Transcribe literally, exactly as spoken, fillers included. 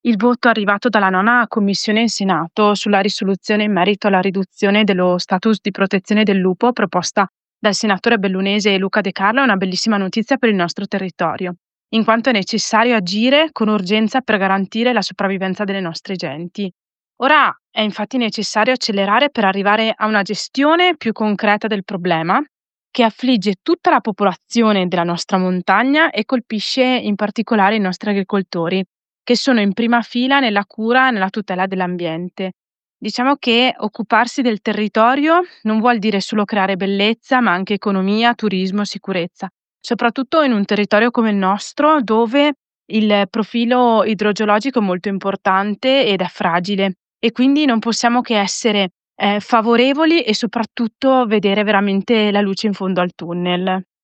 Il voto arrivato dalla nona commissione in Senato sulla risoluzione in merito alla riduzione dello status di protezione del lupo proposta dal senatore bellunese Luca De Carlo è una bellissima notizia per il nostro territorio, in quanto è necessario agire con urgenza per garantire la sopravvivenza delle nostre genti. Ora è infatti necessario accelerare per arrivare a una gestione più concreta del problema che affligge tutta la popolazione della nostra montagna e colpisce in particolare i nostri agricoltori, che sono in prima fila nella cura e nella tutela dell'ambiente. Diciamo che occuparsi del territorio non vuol dire solo creare bellezza, ma anche economia, turismo, sicurezza, soprattutto in un territorio come il nostro, dove il profilo idrogeologico è molto importante ed è fragile e quindi non possiamo che essere eh, favorevoli e soprattutto vedere veramente la luce in fondo al tunnel.